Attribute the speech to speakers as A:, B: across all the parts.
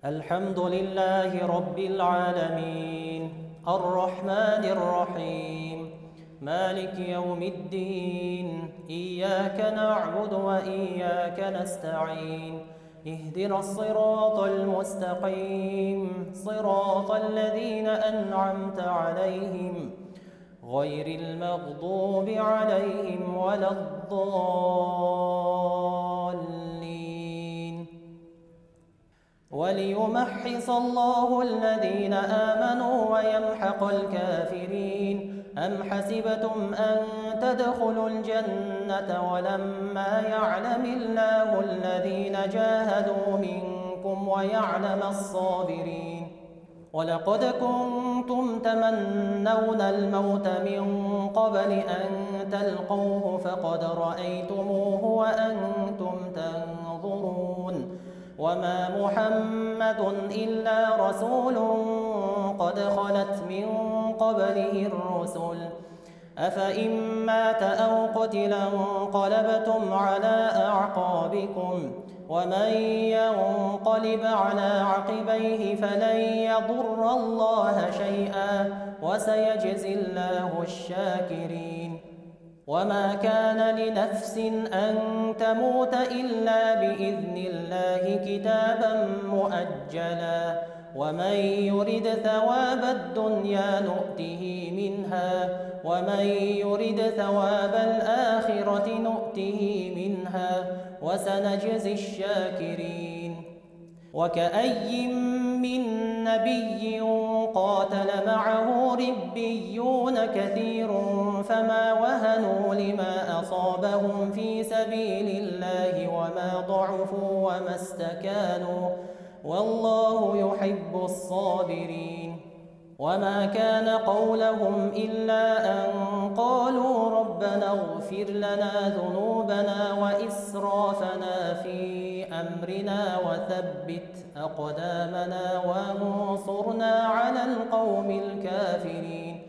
A: الحمد لله رب العالمين الرحمن الرحيم مالك يوم الدين إياك نعبد وإياك نستعين اهدنا الصراط المستقيم صراط الذين أنعمت عليهم غير المغضوب عليهم ولا الضالين وليمحص الله الذين آمنوا ويمحق الكافرين أم حسبتم أن تدخلوا الجنة ولما يعلم الله الذين جاهدوا منكم ويعلم الصابرين ولقد كنتم تمنون الموت من قبل أن تلقوه فقد رأيتموه وأنتم تنظرون وما محمد إلا رسول قد خلت من قبله الرسل أفإن مات أو قتل انقلبتم على أعقابكم ومن ينقلب على عقبيه فلن يضر الله شيئا وسيجزي الله الشاكرين وما كان لنفس أن تموت إلا بإذن الله كتابا مؤجلا ومن يرد ثواب الدنيا نؤته منها ومن يرد ثواب الآخرة نؤته منها وسنجزي الشاكرين وكأي من نبي قاتل معه ربيون كثير فما وهنوا لما أصابهم في سبيل الله وما ضعفوا وما استكانوا والله يحب الصابرين وما كان قولهم إلا أن قالوا ربنا اغفر لنا ذنوبنا وإسرافنا في أمرنا وثبت أقدامنا وانصرنا على القوم الكافرين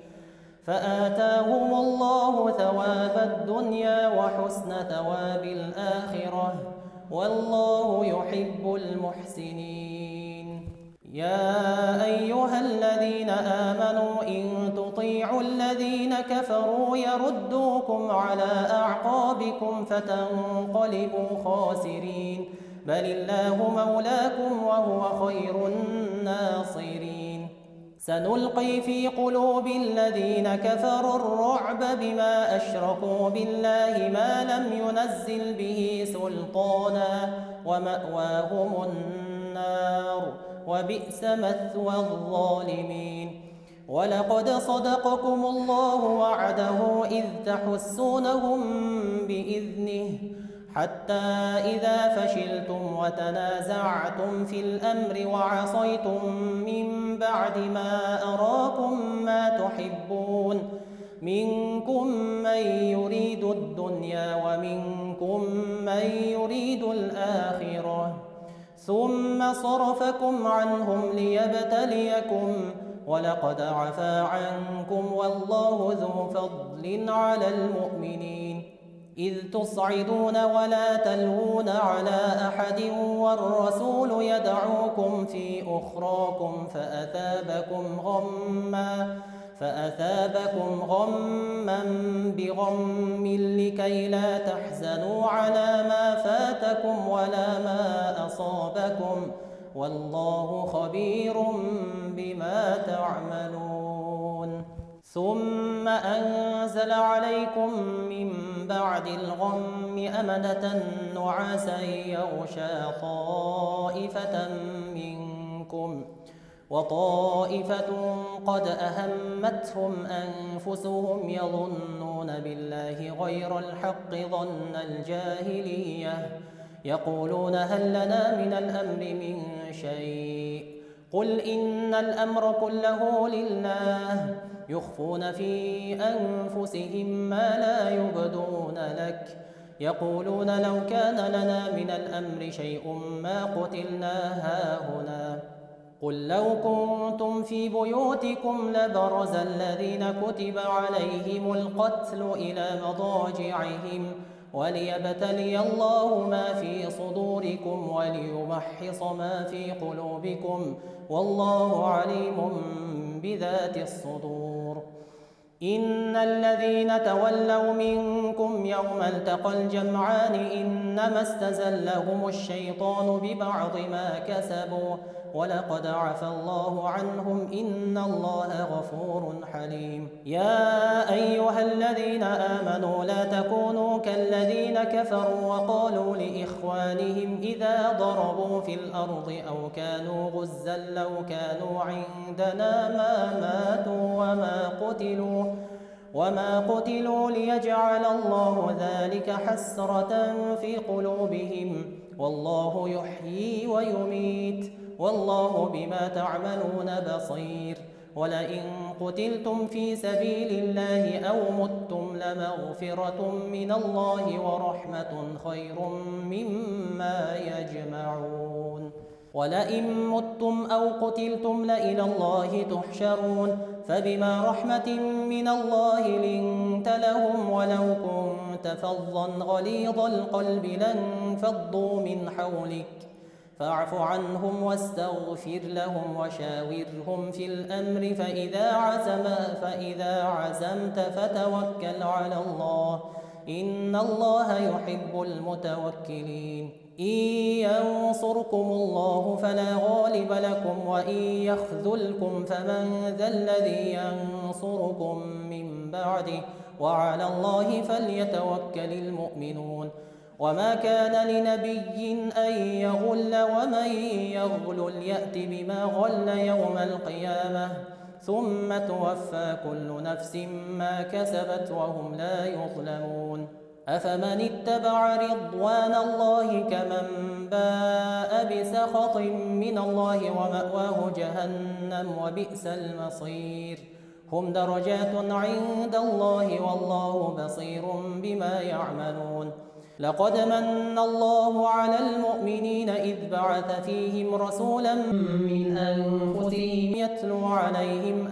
A: فآتاهم الله ثواب الدنيا وحسن ثواب الآخرة والله يحب المحسنين يا أيها الذين آمنوا إن تطيعوا الذين كفروا يردوكم على أعقابكم فتنقلبوا خاسرين بل الله مولاكم وهو خير الناصرين سنلقي في قلوب الذين كفروا الرعب بما أشركوا بالله ما لم ينزل به سلطانا ومأواهم النار وبئس مثوى الظالمين ولقد صدقكم الله وعده إذ تحسونهم بإذنه حتى إذا فشلتم وتنازعتم في الأمر وعصيتم من بعد ما أراكم ما تحبون منكم من يريد الدنيا ومنكم من يريد الآخرة ثم صرفكم عنهم ليبتليكم ولقد عفا عنكم والله ذو فضل على المؤمنين إذ تصعدون ولا تلوون على أحد والرسول يدعوكم في أخراكم فأثابكم غما بغم لكي لا تحزنوا على ما فاتكم ولا ما أصابكم والله خبير بما تعملون ثم أنزل عليكم من بعد الغم أمنة نعاسا يغشى طائفة منكم وطائفة قد أهمتهم أنفسهم يظنون بالله غير الحق ظن الجاهلية يقولون هل لنا من الأمر من شيء قل إن الأمر كله لله يخفون في أنفسهم ما لا يبدون لك يقولون لو كان لنا من الأمر شيء ما قتلنا هاهنا قل لو كنتم في بيوتكم لبرز الذين كتب عليهم القتل إلى مضاجعهم وليبتلي الله ما في صدوركم ربكم وليمحص ما في قلوبكم والله عليم بذات الصدور. إن الذين تولوا منكم يوم التقى الجمعان إنما استزلهم الشيطان ببعض ما كسبوا ولقد عفى الله عنهم إن الله غفور حليم. يا أيها الذين آمنوا لا تكونوا كالذين كفروا وقالوا لإخوانهم إذا ضربوا في الأرض أو كانوا غزا لو كانوا عندنا ما ماتوا وما قتلوا ليجعل الله ذلك حسرة في قلوبهم والله يحيي ويميت والله بما تعملون بصير. ولئن قتلتم في سبيل الله أو متم لمغفرة من الله ورحمة خير مما يجمعون. ولئن متم أو قتلتم لإلى الله تحشرون. فبما رحمة من الله لنت لهم ولو كنت فظا غليظ القلب لانفضوا من حولك فاعف عنهم واستغفر لهم وشاورهم في الأمر فإذا عزمت فتوكل على الله إن الله يحب المتوكلين. إن ينصركم الله فلا غالب لكم وإن يخذلكم فمن ذا الذي ينصركم من بعده وعلى الله فليتوكل المؤمنون. وما كان لنبي أن يغل ومن يغل يأت بما غل يوم القيامة ثم توفى كل نفس ما كسبت وهم لا يظلمون. أفمن اتبع رضوان الله كمن باء بسخط من الله ومأواه جهنم وبئس المصير. هم درجات عند الله والله بصير بما يعملون. لقد من الله على المؤمنين إذ بعث فيهم رسولا من أنفسهم يتلو عليهم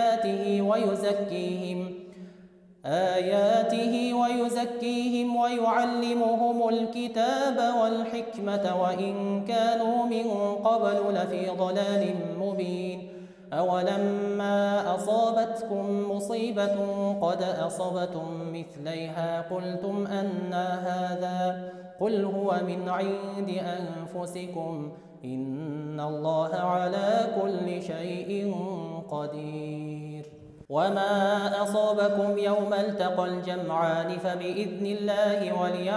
A: آياته ويزكيهم ويعلمهم الكتاب والحكمة وإن كانوا من قبل لفي ضلال مبين. أولما أصابتكم مصيبة قد أصبتم مثليها قلتم أنى هذا قل هو من عند أنفسكم إن الله على كل شيء قدير. وما أصابكم يوم التقى الجمعان فبإذن الله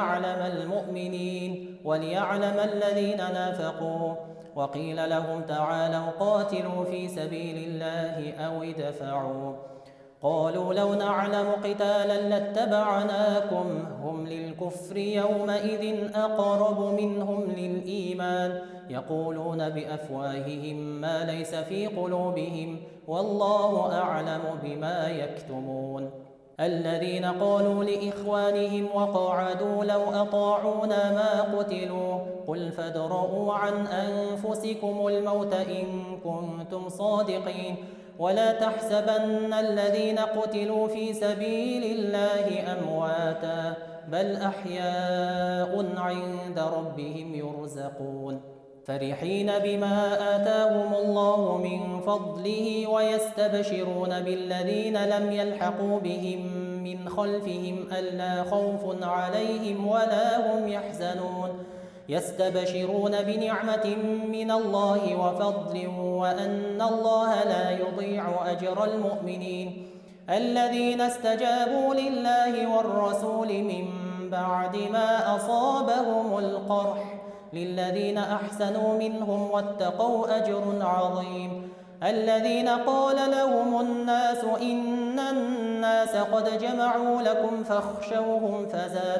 A: وليعلم الذين نافقوا. وقيل لهم تعالوا قاتلوا في سبيل الله أو ادفعوا قالوا لو نعلم قتالا لاتبعناكم هم للكفر يومئذ أقرب منهم للإيمان يقولون بأفواههم ما ليس في قلوبهم والله أعلم بما يكتمون. الذين قالوا لإخوانهم وقعدوا لو أطاعونا ما قتلوا قل فادرءوا عن أنفسكم الموت إن كنتم صادقين ولا تحسبن الذين قتلوا في سبيل الله أمواتا بل أحياء عند ربهم يرزقون. فرحين بما آتاهم الله من فضله ويستبشرون بالذين لم يلحقوا بهم من خلفهم ألا خوف عليهم ولا هم يحزنون يستبشرون بنعمة من الله وفضل وأن الله لا يضيع أجر المؤمنين الذين استجابوا لله والرسول من بعد ما أصابهم القرح للذين أحسنوا منهم واتقوا أجر عظيم. الذين قال لهم الناس إن الناس قد جمعوا لكم فاخشوهم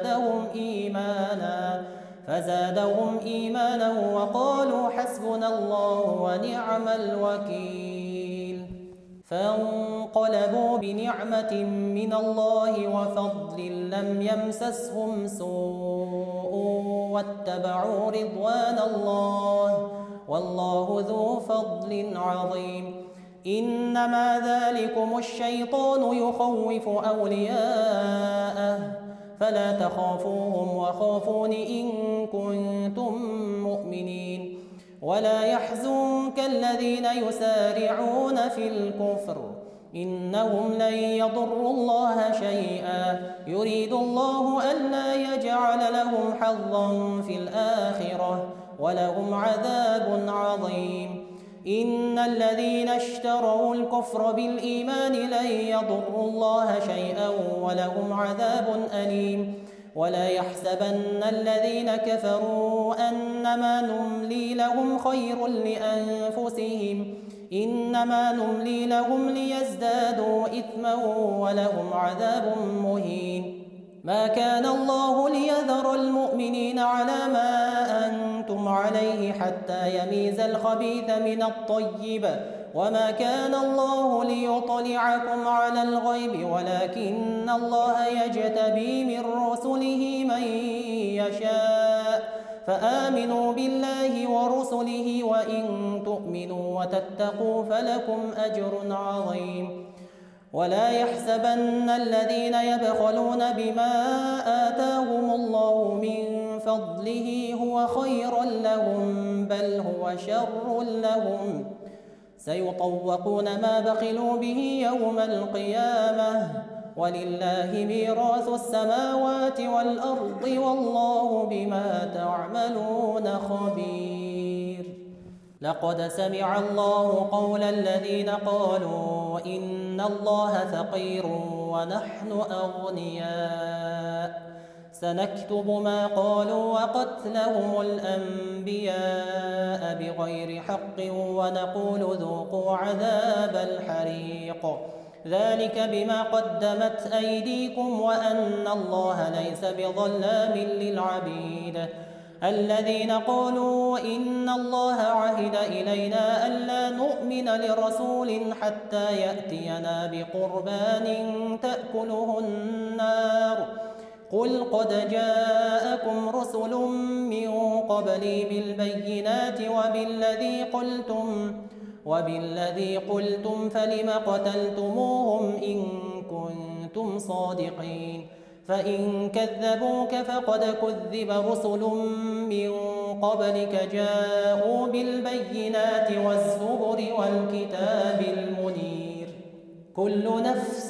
A: فزادهم إيمانا وقالوا حسبنا الله ونعم الوكيل. فانقلبوا بنعمة من الله وفضل لم يمسسهم سوء واتبعوا رضوان الله والله ذو فضل عظيم. إنما ذلكم الشيطان يخوف أولياءه فلا تخافوهم وخافون إن كنتم المؤمنين ولا يحزنك الذين يسارعون في الكفر إنهم لن يضروا الله شيئا يريد الله ألا يجعل لهم حظا في الآخرة ولهم عذاب عظيم إن الذين اشتروا الكفر بالإيمان لن يضروا الله شيئا ولهم عذاب أليم ولا يحسبن الذين كفروا أنما نملي لهم خير لأنفسهم إنما نملي لهم ليزدادوا إثما ولهم عذاب مهين ما كان الله ليذر المؤمنين على ما أنتم عليه حتى يميز الخبيث من الطيب وما كان الله ليطلعكم على الغيب ولكن الله يجتبي من رسله من يشاء فآمنوا بالله ورسله وإن تؤمنوا وتتقوا فلكم أجر عظيم ولا يحسبن الذين يبخلون بما آتاهم الله من فضله هو خيرا لهم بل هو شر لهم سيطوقون ما بخلوا به يوم القيامة ولله ميراث السماوات والأرض والله بما تعملون خبير لقد سمع الله قول الذين قالوا إن الله فقير ونحن أغنياء سنكتب ما قالوا وقتلهم الأنبياء بغير حق ونقول ذوقوا عذاب الحريق ذلك بما قدمت أيديكم وأن الله ليس بظلام للعبيد الذين قالوا إن الله عهد إلينا ألا نؤمن لرسول حتى يأتينا بقربان تأكله النار قل قد جاءكم رسل من قبلي بالبينات وبالذي قلتم فلم قتلتموهم إن كنتم صادقين فإن كذبوك فقد كذب رسل من قبلك جاءوا بالبينات والزبر والكتاب المنير كل نفس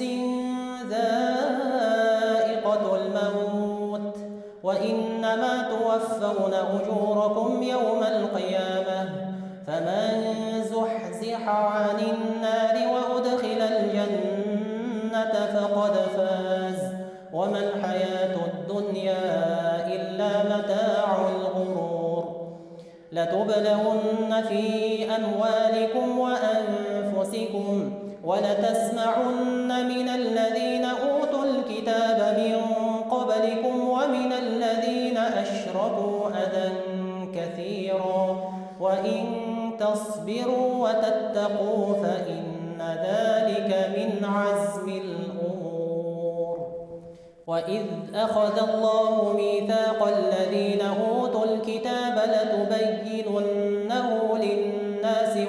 A: ذائقة الموت وإنما توفون أجوركم يوم القيامة فمن زحزح عن النار وأدخل الجنة فقد فاز وما الحياة الدنيا إلا متاع الغرور لتبلغن في أموالكم وأنفسكم ولتسمعن من الذين أوتوا الكتاب من قبلكم ومن الذين أشركوا أذى كثيرا وإن تصبروا وتتقوا فإن ذلك من عزم الأمور وإذ أخذ الله ميثاق الذين أوتوا الكتاب لتبيننه للناس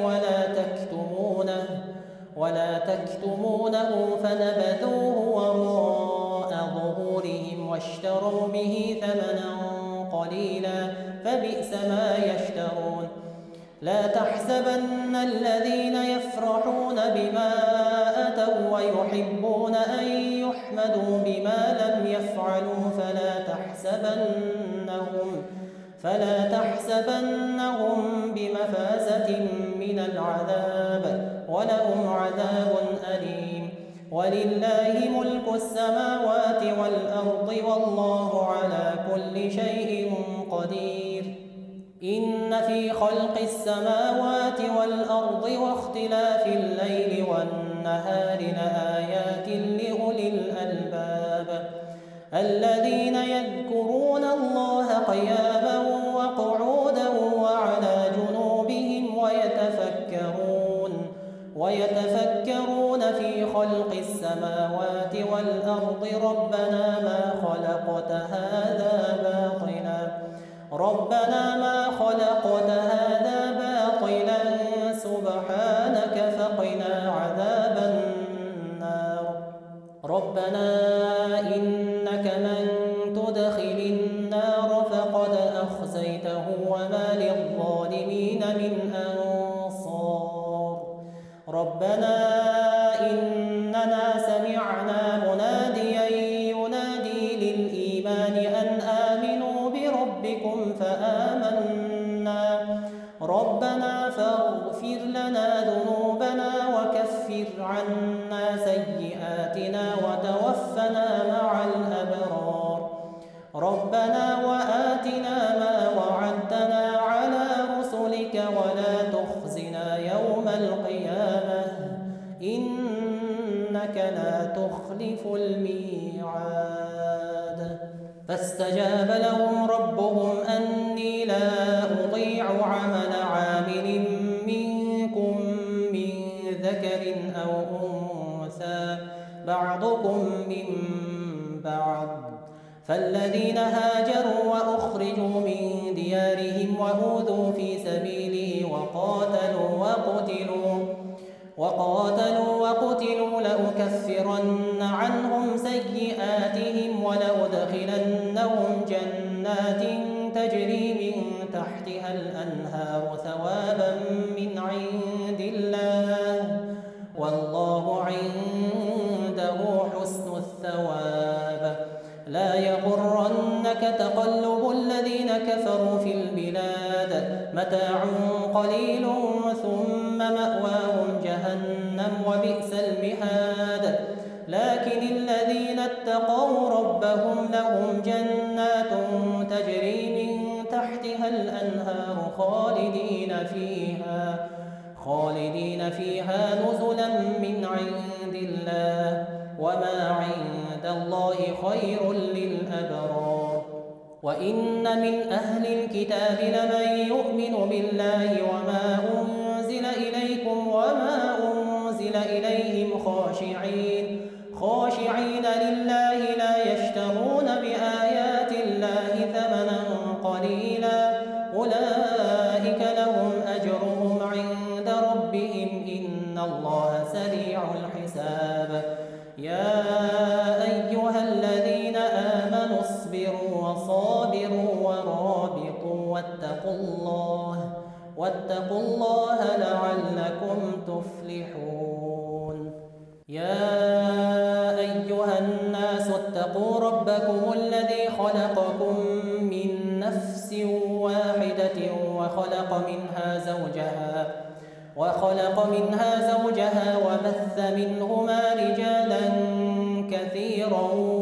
A: ولا تكتمونه فنبذوه وراء ظهورهم واشتروا به ثمنا قليلا فبئس ما يشترون لا تحسبن الذين يفرحون بما أتوا ويحبون أن يحمدوا بما لم يفعلوا فلا تحسبنهم بمفازة من العذاب ولهم عذاب أليم ولله ملك السماوات والأرض والله على كل شيء قدير إن في خلق السماوات والأرض واختلاف الليل والنهار لآيات لأولي الألباب الذين يذكرون الله قياما وقعودا وعلى جنوبهم ويتفكرون في خلق السماوات والأرض ربنا ما خلقت هذا باطلا سبحانك فقنا عذاب النار ربنا إنك من تدخل النار فقد أخزيته وما للظالمين من أنصار ربنا إننا سمعنا مناديا ينادي للإيمان أن آمنوا بربكم فآمنا ربنا فاغفر لنا ذنوبنا وكفر عنا سيئاتنا وتوفنا مع الأبرار ربنا وآتنا ما وعدتنا على رسلك ولا تخزنا يوم القيامة إنك لا تخلف الميعاد فاستجاب لهم ربهم أني لا أضيع عمل عامل منكم من ذكر أو أنثى بعضكم من بعض فالذين هاجروا وأخرجوا من ديارهم وأوذوا في سبيلي وقاتلوا لأكفرن عنهم سيئاتهم ولأدخلنهم جنات تجري من تحتها الأنهار ثوابا من عند الله والله عنده حسن الثواب لا يغرنك تقلب الذين كفروا في البلاد متاع قليل ثم مأواهم جهنم وبئس المهاد لكن الذين اتقوا ربهم لهم جنات تجري من تحتها الأنهار خالدين فيها نزلا من عند الله وما عند الله خير للأبرار وإن من أهل الكتاب لمن يؤمن بالله وما أنزل إليكم وما أنزل إليهم خاشعين لله لا يشترون بآيات الله ثمنا قليلا أولئك لهم أجرهم عند ربهم إن الله سريع الحساب يا أيها الذين آمنوا اصبروا وصابروا ورابطوا واتقوا الله لعلكم تفلحون يا أيها الناس اتقوا ربكم الذي خلقكم من نفس واحدة وخلق منها زوجها وبث منهما رجالا كثيرا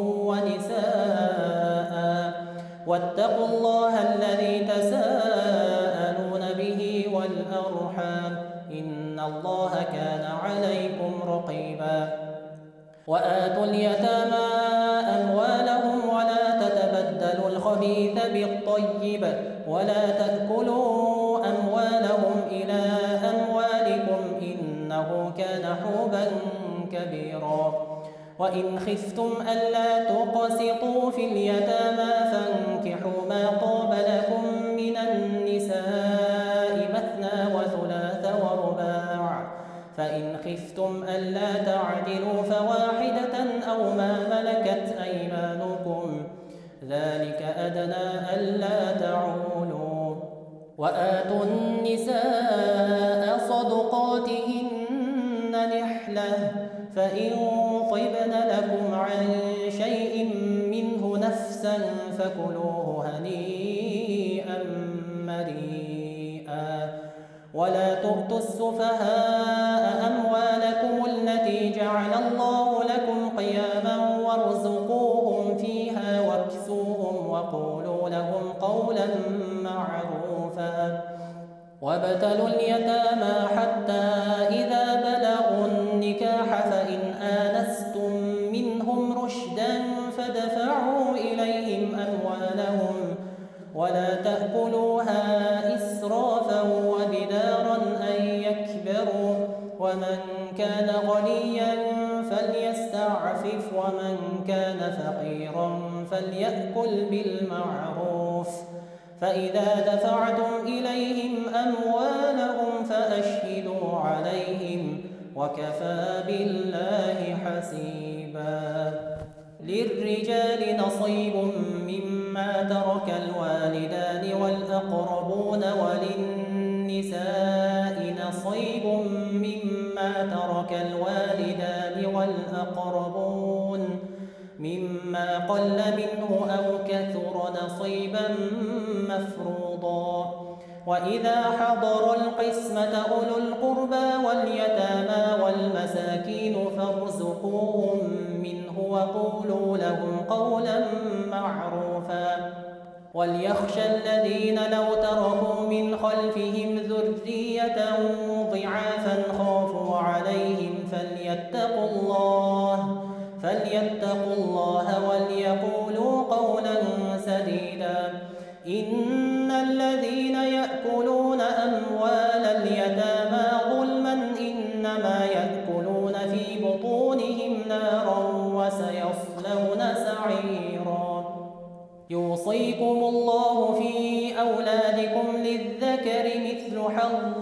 A: ونساء واتقوا الله الذي تساءلون به والأرحام إن الله كان عليكم رقيبا وآتوا اليتامى أموالهم ولا تتبدلوا الخبيث بالطيب ولا تأكلوا أموالهم إلى أموالكم إنه كان حوبا كبيرا وإن خفتم ألا تقسطوا في اليتامى فانكحوا ما طاب لكم من النساء مثنى وثلاث ورباع فإن خفتم ألا تعدلوا فواحدة أو ما ملكت أيمانكم ذلك أدنى ألا تعولوا وآتوا النساء صدقاتهن نحلة فإن طبن لكم عن شيء منه نفسا فكلوه هنيئا مريئا ولا تؤتوا السفهاء أموالكم التي جعل الله لكم قياما وارزقوهم فيها واكسوهم وقولوا لهم قولا معروفا وابتلوا اليتامى حتى إذا بلغوا النكاح فإن آنستم منهم رشدا فادفعوا إليهم أموالهم ولا تأكلوها إسرافا وبدارا أن يكبروا ومن كان غنيا فليستعفف ومن كان فقيرا فليأكل بالمعروف فإذا دفعتم إليهم أموالهم فأشهدوا عليهم وكفى بالله حسيبا للرجال نصيب مما ترك الوالدان والأقربون وللنساء نصيب مما ترك الوالدان والأقربون مما قل منه أو كثر نصيبا مفروضا. وإذا حضر القسمة أولو القربى واليتامى والمساكين فارزقوهم منه وقولوا لهم قولا معروفا. وليخشى الذين لو تركوا من خلفهم ذرية ضعافا خافوا عليهم فليتقوا الله وليقولوا قولا سديدا. إن الذين يأكلون أموال اليتامى ظلما إنما يأكلون في بطونهم نارا وسيصلون سعيرا. يوصيكم الله في أولادكم للذكر مثل حظ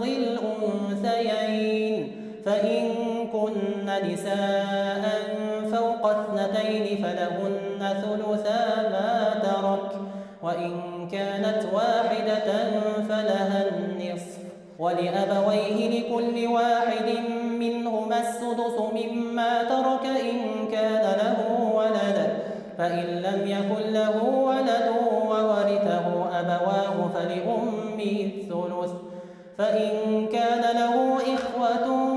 A: الأنثيين فإن كن نساء فوق 2 فلهن ثلثا ما ترك وإن كانت واحدة فلها النصف ولأبويه لكل واحد منهما السدس مما ترك إن كان له ولد فإن لم يكن له ولد وورثه أبواه فلأمه الثلث فإن كان له إخوة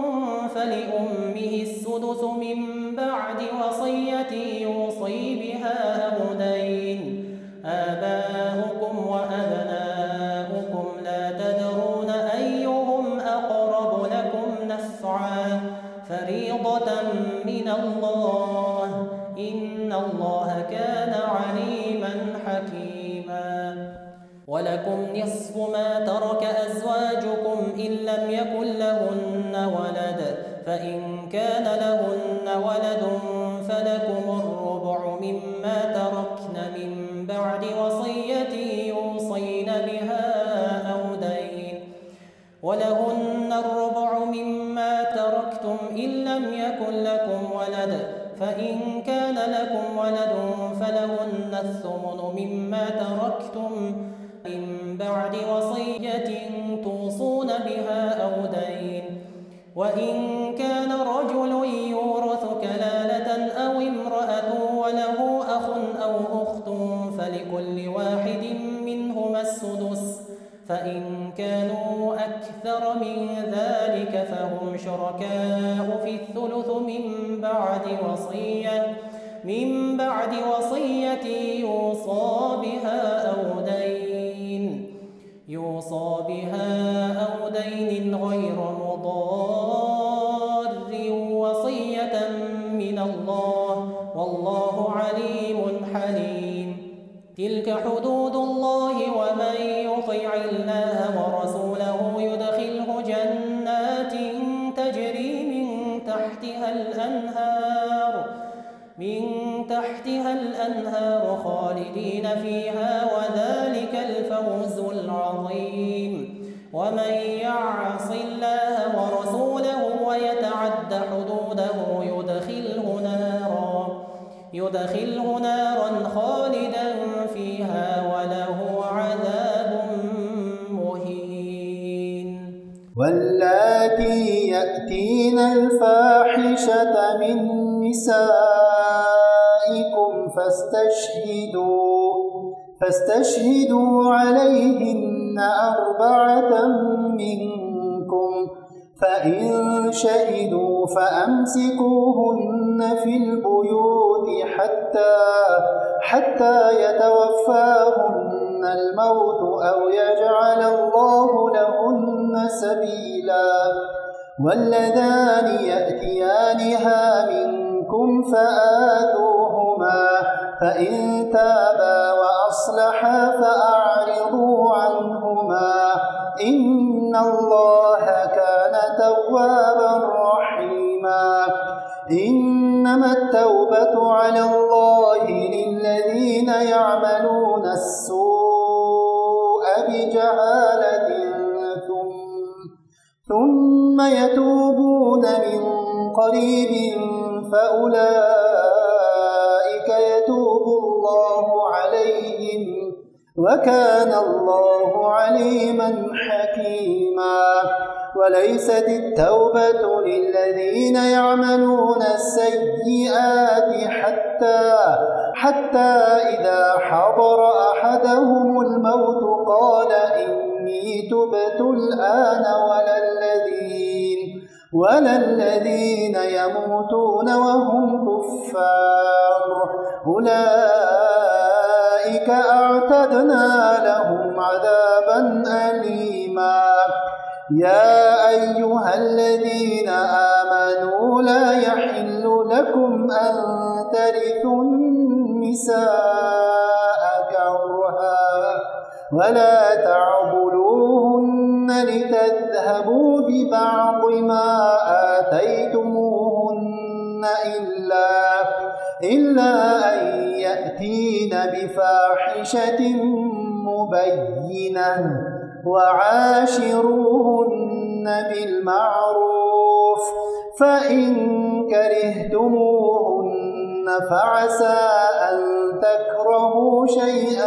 A: فلأمه السدس من بعد وصية يوصي بها أو دين. آباؤكم وأبناؤكم لا تدرون أيهم أقرب لكم نفعا فريضة من الله إن الله كان عليما حكيما. ولكم نصف ما ترك أزواجكم إن لم يكن لهن ولد فإن كان لهن ولد فلكم الربع مما تركن من بعد وصية يوصين بها أو دين ولهن الربع مما تركتم إن لم يكن لكم ولد فإن كان لكم ولد فلهن الثمن مما تركتم من بعد وصية توصون بها أو دين. وإن كان رجل يورث كلالة أو امرأة وله أخ أو أخت فلكل واحد منهما السدس فإن كانوا أكثر من ذلك فهم شركاء في الثلث من بعد وصية يوصى بها أو دين غير مضار وصية من الله والله عليم حليم. تلك حدود الله ومن يطع الله ورسوله يدخله جنات تجري من تحتها الأنهار خالدين فيها وذلك الفوز العظيم. ومن يعص الله ورسوله ويتعد حدوده يدخله نارا خالدا فيها وله عذاب مهين.
B: واللاتي يأتين الفاحشة من نسائكم فاستشهدوا عليهن 4 منكم فإن شهدوا فأمسكوهن في البيوت حتى يتوفاهن الموت أو يجعل الله لهن سبيلا. واللذان يأتيانها منكم فآذوهما فإن تابا وأصلحا فأعرضوا عنهما إن الله كان توابا رحيما. إنما التوبة على الله للذين يعملون السوء بجهالة ثم يتوبون من قريب وكان الله عليما حكيما. وليست التوبة للذين يعملون السيئات حتى إذا حضر أحدهم الموت قال إني تبت الآن ولا الذين يموتون وهم كفار أولئك أعتدنا لهم عذابا أليما. يا أيها الذين آمنوا لا يحل لكم أن ترثوا النساء كرها ولا تعضلوهن لتذهبوا ببعض ما آتيتموهن إلا أن يأتين بفاحشة مبينة وعاشروهن بالمعروف فإن كرهتموهن فعسى أن تكرهوا شيئا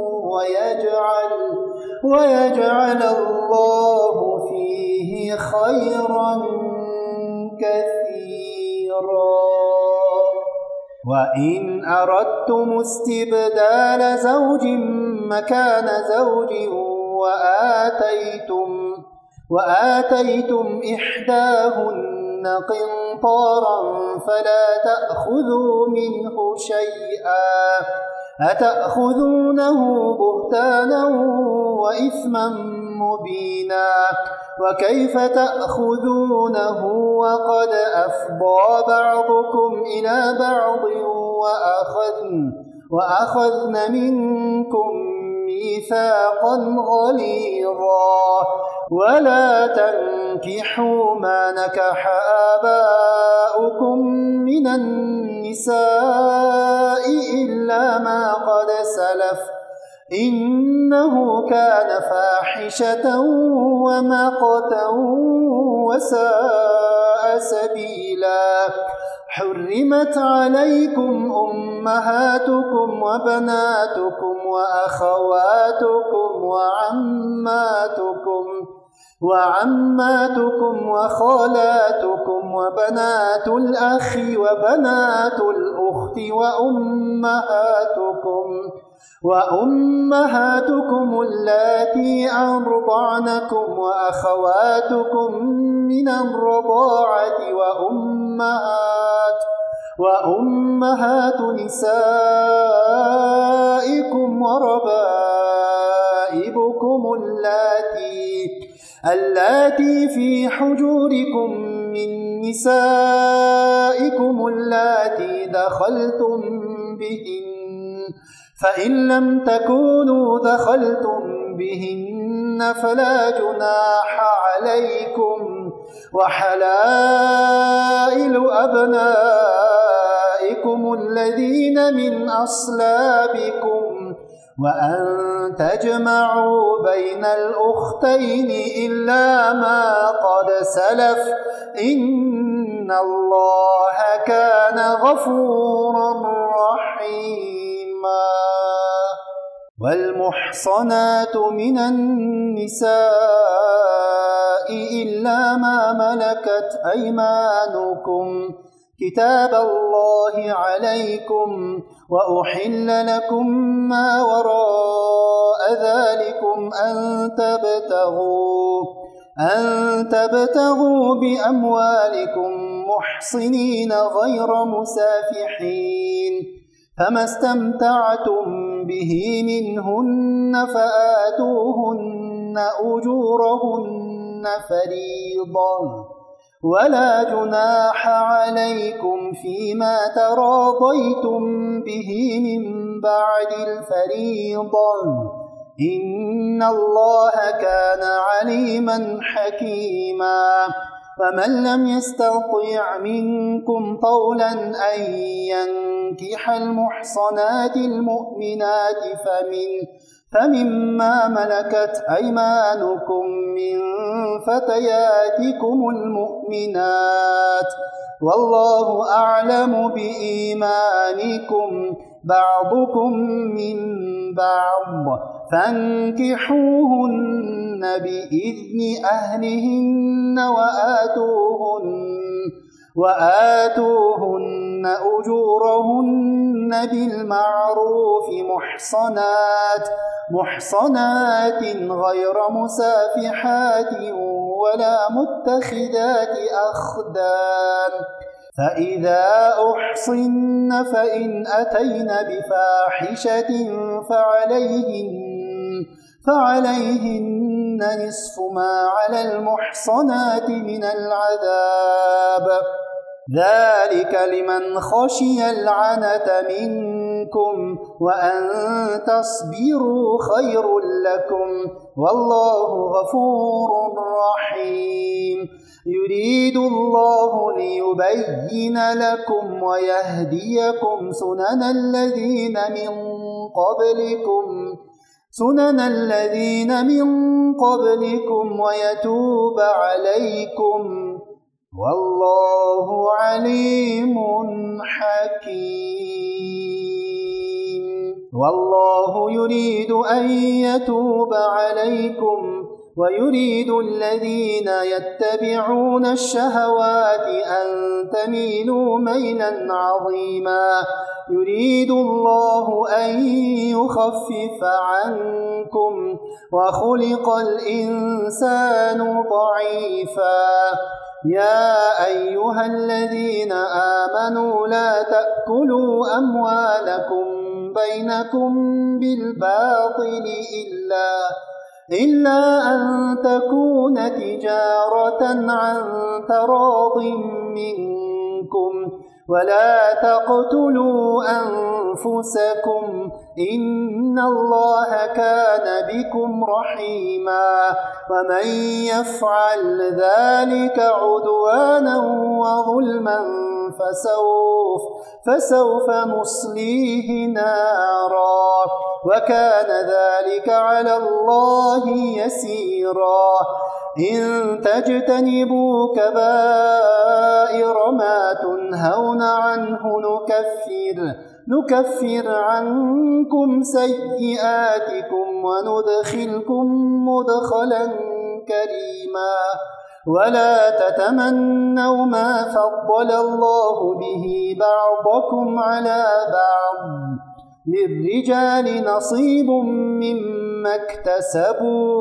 B: ويجعل الله فيه خيرا كثيرا. وإن أردتم استبدال زوج مكان زوج وآتيتم إحداهن قنطارا فلا تأخذوا منه شيئا أتأخذونه بهتانا وإثما مبينا. وكيف تأخذونه وقد أفضى بعضكم إلى بعض وأخذن منكم ميثاقا غليظا. ولا تنكحوا ما نكح آباؤكم من النساء إلا ما قد سلف إنه كان فاحشة ومقتا وساء سبيلا. حرمت عليكم أمهاتكم وبناتكم وأخواتكم وعماتكم وخالاتكم وبنات الأخ وبنات الأخت وأمهاتكم اللاتي أرضعنكم وأخواتكم من الرضاعة وأمهات نسائكم وربائبكم اللاتي في حجوركم من نسائكم اللاتي دخلتم بهن فإن لم تكونوا دخلتم بهن فلا جناح عليكم. وحلائل أبنائكم الذين من أصلابكم وأن تجمعوا بين الأختين إلا ما قد سلف إن الله كان غفورا رحيما. والمحصنات من النساء إلا ما ملكت أيمانكم كتاب الله عليكم وأحل لكم ما وراء ذلكم أن تبتغوا بأموالكم محصنين غير مسافحين فما استمتعتم به منهن فآتوهن أجورهن فريضة ولا جناح عليكم فيما تراضيتم به من بعد الفريضة إن الله كان عليما حكيما. فمن لم يستطع منكم طولا أن ينكح المحصنات المؤمنات فمما ملكت أيمانكم من فتياتكم المؤمنات والله أعلم بإيمانكم بعضكم من بعض فانكحوهن بإذن أهلهن وآتوهن أجورهن بالمعروف محصنات غير مسافحات ولا متخذات أخدان. فإذا أحصن فإن أتين بفاحشة فعليهن نصف ما على المحصنات من العذاب، ذلك لمن خشي العنة منكم، وأن تصبروا خير لكم، والله غفور رحيم. يريد الله ليبين لكم ويهديكم سنن الذين من قبلكم ويتوب عليكم، والله عليم حكيم. والله يريد أن يتوب عليكم ويريد الذين يتبعون الشهوات أن تميلوا ميلا عظيما. يريد الله أن يخفف عنكم وخلق الإنسان ضعيفا. يا أيها الذين آمنوا لا تأكلوا أموالكم بينكم بالباطل إلا أن تكون تجارة عن تراض منكم، ولا تقتلوا أنفسكم، إن الله كان بكم رحيما. ومن يفعل ذلك عدوانا وظلما فسوف نصليه نارا، وكان ذلك على الله يسيرا. إن تجتنبوا كبائر ما تنهون عنه نكفر عنكم سيئاتكم وندخلكم مدخلا كريما. ولا تتمنوا ما فضل الله به بعضكم على بعض، للرجال نصيب مما اكتسبوا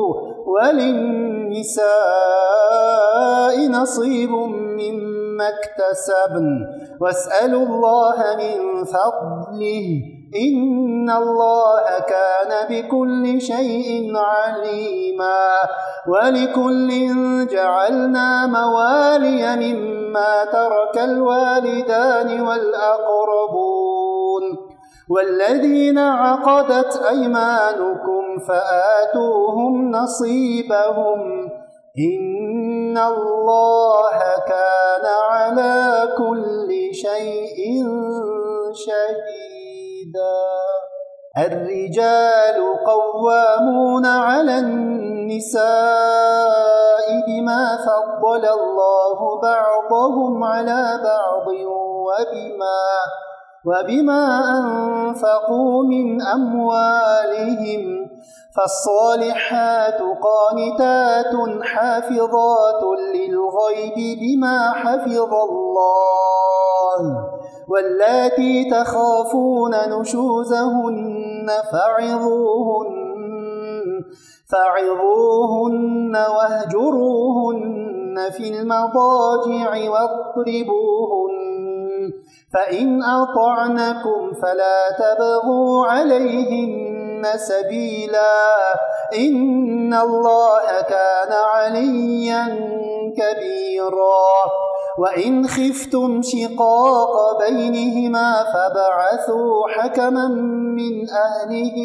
B: وللنساء نصيب مما اكتسبن، واسألوا الله من فضله، إن الله كان بكل شيء عليما. ولكل جعلنا موالي مما ترك الوالدان والأقربون والذين عقدت أيمانكم فآتوهم نصيبهم، إن الله كان على كل شيء شهيدا. الرجال قوامون على النساء بما فضل الله بعضهم على بعض وبما أنفقوا من أموالهم، فالصالحات قانتات حافظات للغيب بما حفظ الله، واللاتي تخافون نشوزهن فعظوهن واهجروهن في المضاجع واضربوهن، فإن أطعنكم فلا تبغوا عليهن سبيلا، إن الله كان عليا كبيرا. وإن خفتم شقاق بينهما فابعثوا حكما من أهله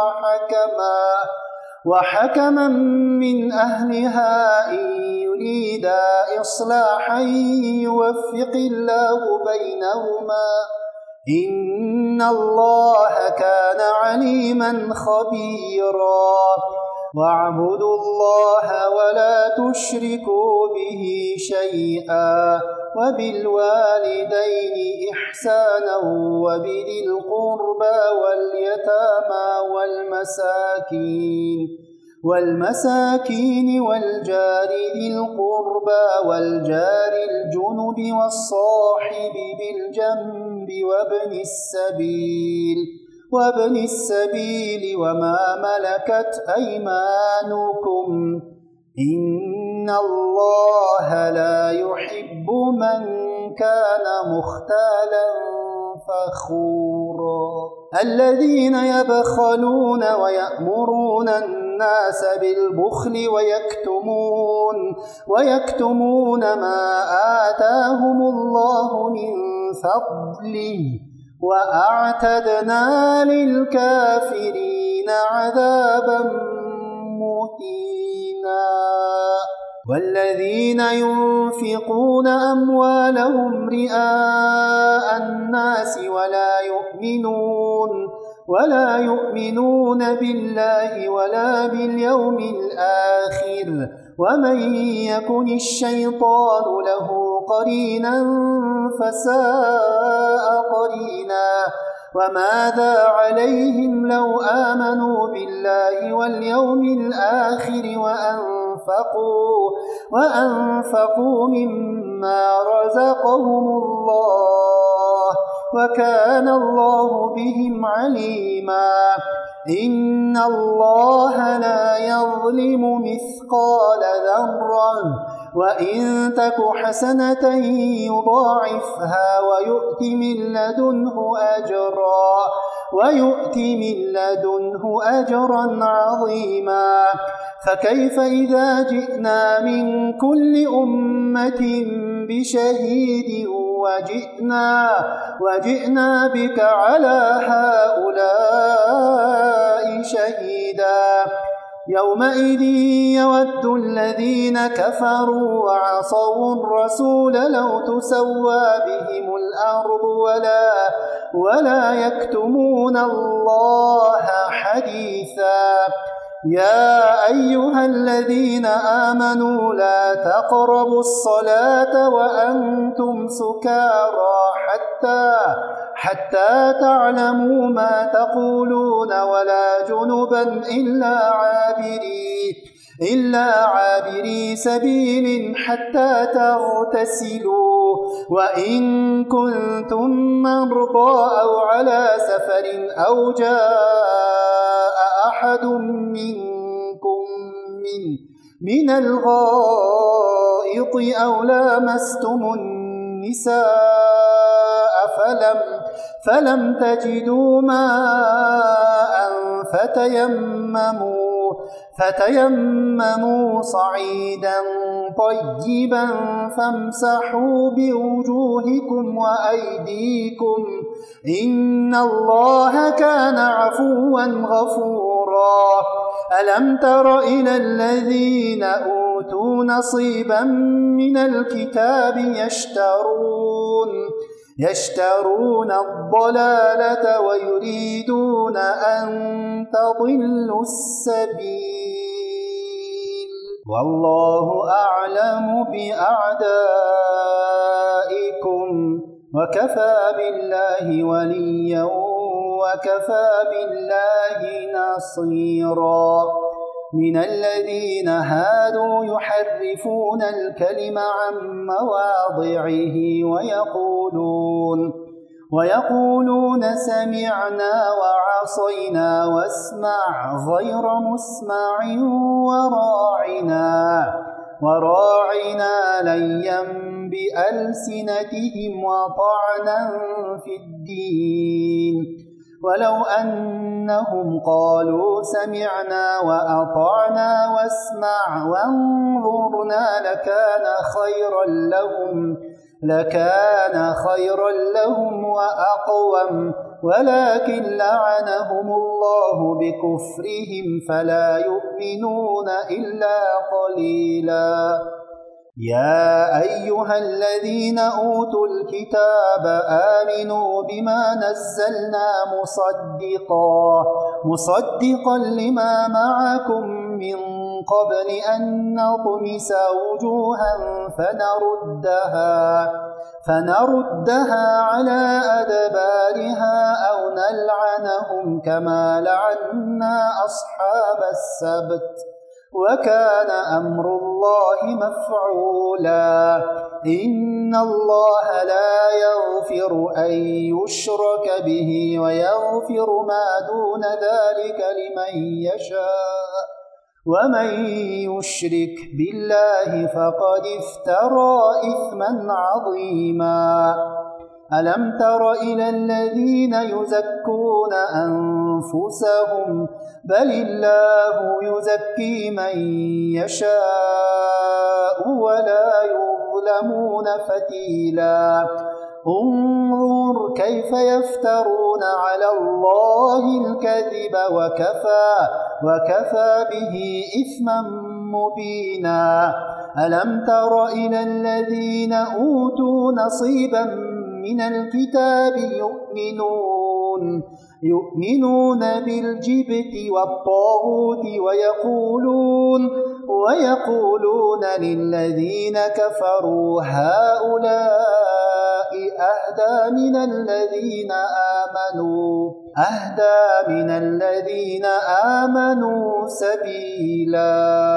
B: وحكما من أهلها إن يريدا إصلاحا يوفق الله بينهما، إن الله كان عليما خبيرا. واعبدوا الله ولا تشركوا به شيئا وبالوالدين إحسانا وبذي القربى واليتامى والمساكين والجار ذي القربى والجار الجنب والصاحب بالجنب وابن السبيل وما ملكت أيمانكم إن الله لا يحب من كان مختالا فخورا الذين يبخلون ويأمرون الناس بالبخل ويكتمون ما آتاهم الله من فضله وأعتدنا للكافرين عذابا مهينا والذين ينفقون أموالهم رئاء الناس ولا يؤمنون بالله ولا باليوم الآخر ومن يكن الشيطان له قرينا فساء قرينا وماذا عليهم لو آمنوا بالله واليوم الآخر وأنفقوا مما رزقهم الله وكان الله بهم عليما إن الله لا يظلم مثقال ذرة وإن تك حسنة يضاعفها ويؤت من لدنه أجرا عظيما فكيف إذا جئنا من كل أمة بشهيد وجئنا بك على هؤلاء شهيدا يومئذ يود الذين كفروا وعصوا الرسول لو تسوى بهم الأرض ولا يكتمون الله حديثا يا أيها الذين آمنوا لا تقربوا الصلاة وأنتم سكارى حتى تعلموا ما تقولون ولا جنبا إلا عابري سبيل حتى تغتسلوا وإن كنتم مرضى أو على سفر أو جاء أحد منكم من الغائط أو لامستم النساء فلم تجدوا ماء فتيمموا صعيدا طيبا فامسحوا بوجوهكم وأيديكم إن الله كان عفوا غفورا ألم تر إلى الذين أوتوا نصيبا من الكتاب يشترون الضلالة ويريدون أن تضلوا السبيل والله أعلم بأعدائكم وكفى بالله وليا وكفى بالله نصيرا من الذين هادوا يحرفون الكلم عن مواضعه ويقولون سمعنا وعصينا واسمع غير مسمع وراعنا ليا بألسنتهم وطعنا في الدين ولو أنهم قالوا سمعنا وأطعنا واسمع وانظرنا لكان خيرا لهم وأقوم ولكن لعنهم الله بكفرهم فلا يؤمنون إلا قليلا يا أيها الذين أوتوا الكتاب آمنوا بما نزلنا مصدقا لما معكم من قبل أن نطمس وجوها فنردها على أدبارها أو نلعنهم كما لعنا أصحاب السبت وكان أمر الله مفعولا إن الله لا يغفر أن يشرك به ويغفر ما دون ذلك لمن يشاء ومن يشرك بالله فقد افترى إثما عظيما ألم تر إلى الذين يزكون أنفسهم بل الله يزكي من يشاء ولا يظلمون فتيلا انظر كيف يفترون على الله الكذب وكفى به إثما مبينا ألم تر إلى الذين أوتوا نصيبا من الكتاب يؤمنون بالجبت والطاغوت ويقولون للذين كفروا هؤلاء أهدى من الذين آمنوا سبيلا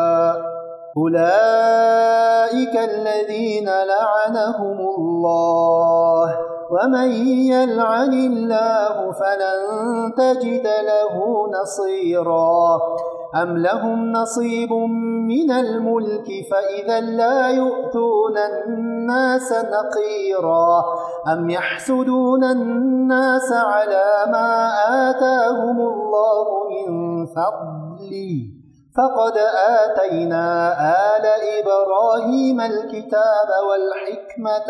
B: أولئك الذين لعنهم الله ومن يلعن الله فلن تجد له نصيرا أم لهم نصيب من الملك فإذا لا يؤتون الناس نقيرا أم يحسدون الناس على ما آتاهم الله من فضله فقد آتينا آل إبراهيم الكتاب والحكمة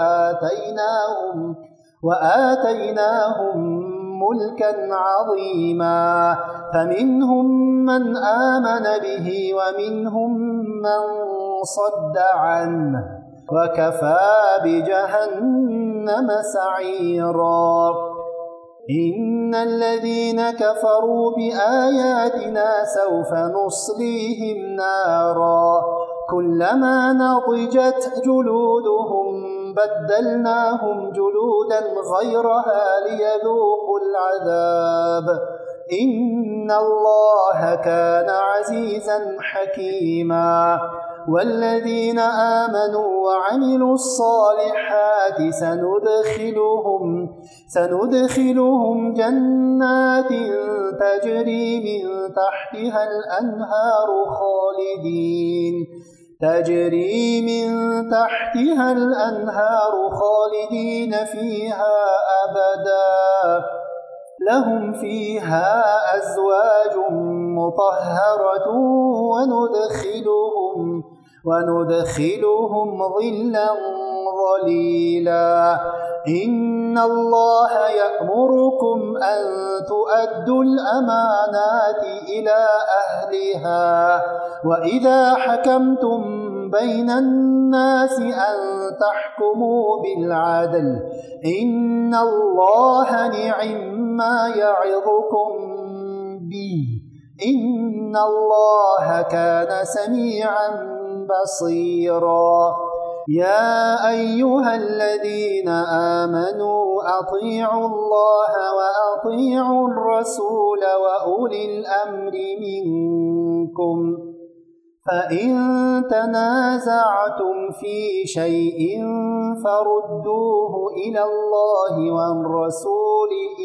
B: وآتيناهم ملكا عظيما فمنهم من آمن به ومنهم من صد عنه وكفى بجهنم سعيرا إن الذين كفروا بآياتنا سوف نصليهم نارا كلما نضجت جلودهم بدلناهم جلودا غيرها ليذوقوا العذاب إن الله كان عزيزا حكيما والذين آمنوا وعملوا الصالحات سندخلهم جنات تجري من تحتها الأنهار خالدين فيها أبدا لهم فيها أزواج مطهرة وندخلهم ظلا ظليلا إن الله يأمركم أن تؤدوا الأمانات إلى أهلها وإذا حكمتم بين الناس أن تحكموا بالعدل إن الله نعما يعظكم به إن الله كان سميعا بصيرا يا أيها الذين آمنوا أطيعوا الله وأطيعوا الرسول وأولي الأمر منكم فإن تنازعتم في شيء فردوه إلى الله والرسول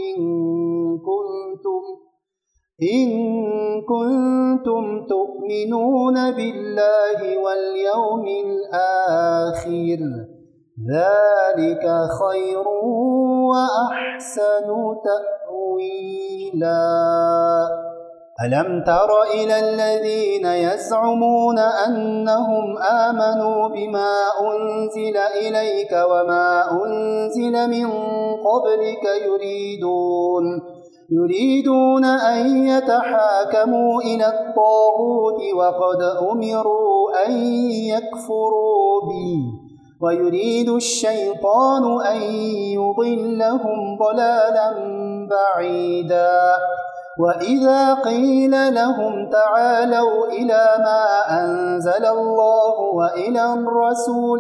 B: إن كنتم تؤمنون بالله واليوم الآخر ذلك خير وأحسن تأويلا ألم تر إلى الذين يزعمون أنهم آمنوا بما أنزل إليك وما أنزل من قبلك يريدون أن يتحاكموا إلى الطاغوت وقد أمروا أن يكفروا به ويريد الشيطان أن يضلهم ضلالا بعيدا وإذا قيل لهم تعالوا إلى ما أنزل الله وإلى الرسول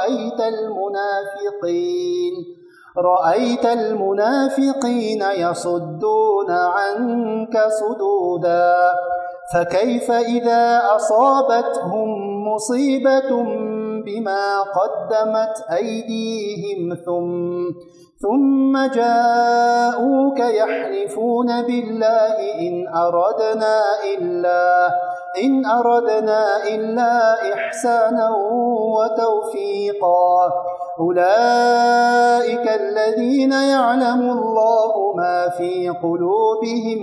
B: رأيت المنافقين يصدون عنك صدودا فكيف إذا أصابتهم مصيبة بما قدمت أيديهم ثم جاءوك يحلفون بالله إن أردنا إلا إحسانا وتوفيقا أولئك الذين يعلم الله ما في قلوبهم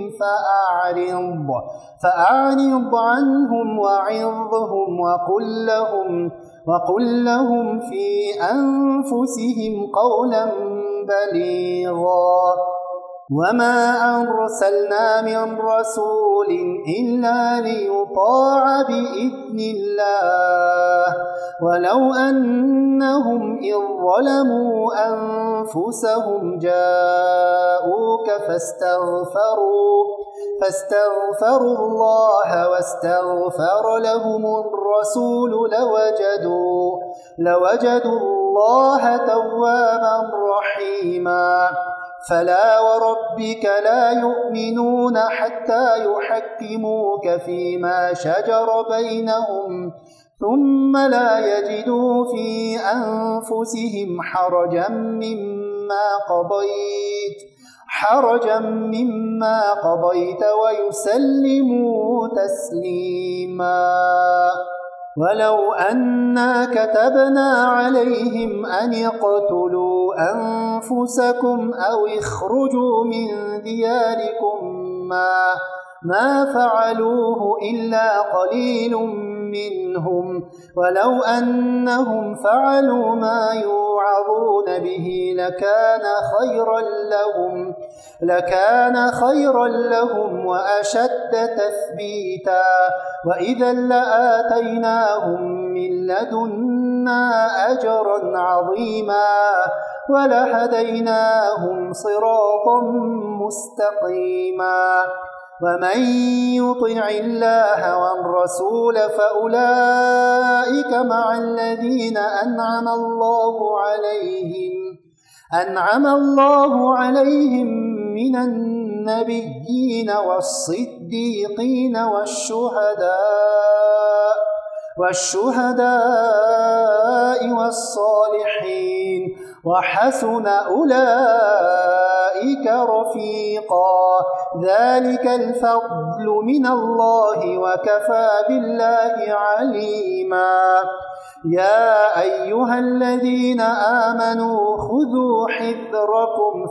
B: فأعرض عنهم وعظهم وقل لهم في أنفسهم قولا بليغا وما أرسلنا من رسول إلا ليطاع بإذن الله ولو أنهم إذ ظلموا أنفسهم جاءوك فاستغفروا الله واستغفر لهم الرسول لوجدوا الله توابا رحيما فلا وربك لا يؤمنون حتى يحكموك فيما شجر بينهم ثم لا يجدوا في أنفسهم حرجا مما قضيت ويسلموا تسليما ولو أنا كتبنا عليهم أن يقتلوا أنفسكم أو اخرجوا من دياركم ما فعلوه إلا قليل منهم ولو أنهم فعلوا ما يوعظون به لكان خيرا لهم وأشد تثبيتا وإذا لآتيناهم من لدنا أجرا عظيما ولهديناهم صراطا مستقيما ومن يطع الله والرسول فأولئك مع الذين أنعم الله عليهم من النبيين والصديقين والشهداء والصالحين وحسن أولئك رفيقا ذلك الفضل من الله وكفى بالله عليما يا أيها الذين آمنوا خذوا حذركم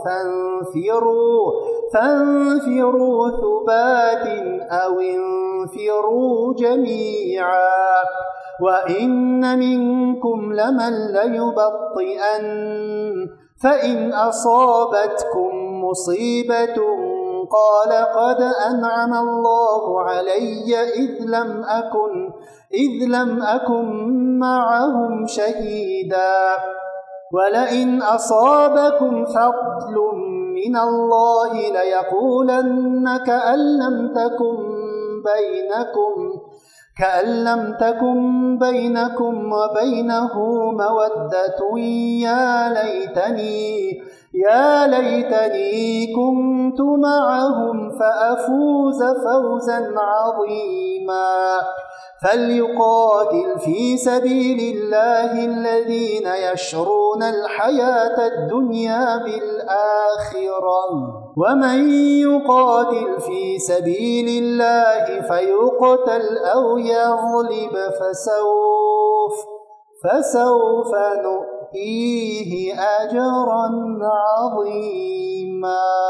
B: فانفروا ثبات أو انفروا جميعا وإن منكم لمن ليبطئن فإن أصابتكم مصيبة قال قد أنعم الله علي إذ لم أكن معهم شهيدا ولئن أصابكم فضل من الله ليقولن كأن لم تكن بينكم وبينه مودة يا ليتني كنت معهم فأفوز فوزا عظيما فليقاتل في سبيل الله الذين يشرون الحياة الدنيا بالآخرة ومن يقاتل في سبيل الله فيقتل أو يغلب فسوف نؤتيه أجرا عظيما.